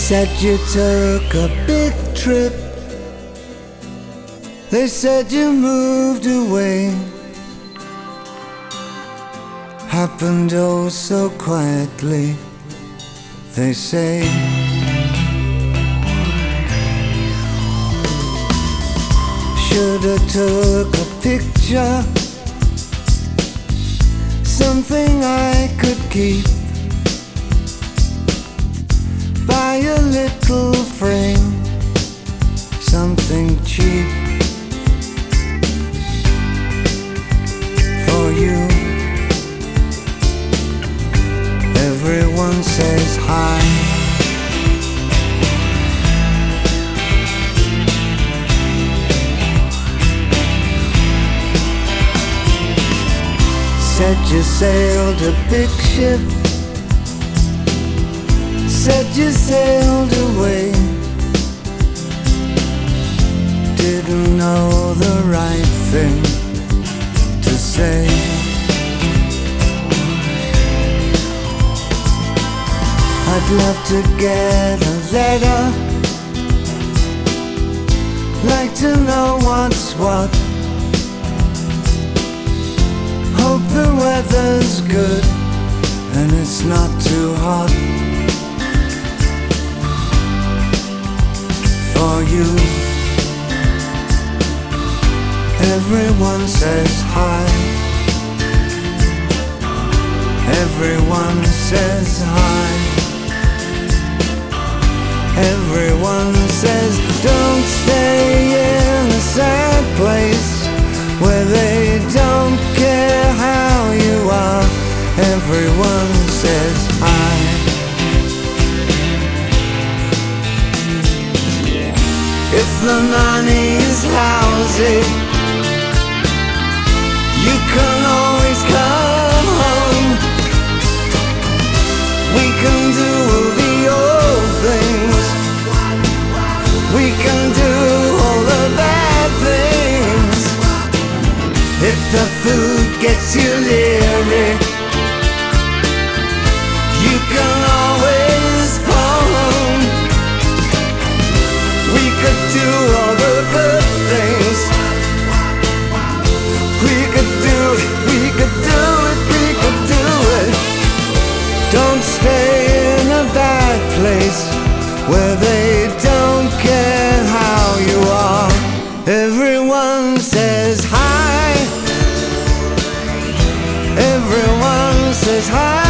said you took a big trip. They said you moved away. Happened oh so quietly, they say. Shoulda took a picture, something I could keep. Buy a little frame, something cheap for you. Everyone says hi. Said you sailed a big ship, said you sailed away. Didn't know the right thing to say. I'd love to get a letter, like to know what's what. Hope the weather's good and it's not too hot for you. Everyone says hi. Everyone says hi. Everyone says don't stay in a sad place where they don't care how you are. Everyone says hi. If the money's lousy, you can always come home. We can do the old things, we can do all the bad things. If the food gets you leery, you can always phone. We could do all the good things. We could do it, we could do it, we could do it. Don't stay in a bad place where they don't care how you are. Everyone says hi. Everyone says hi.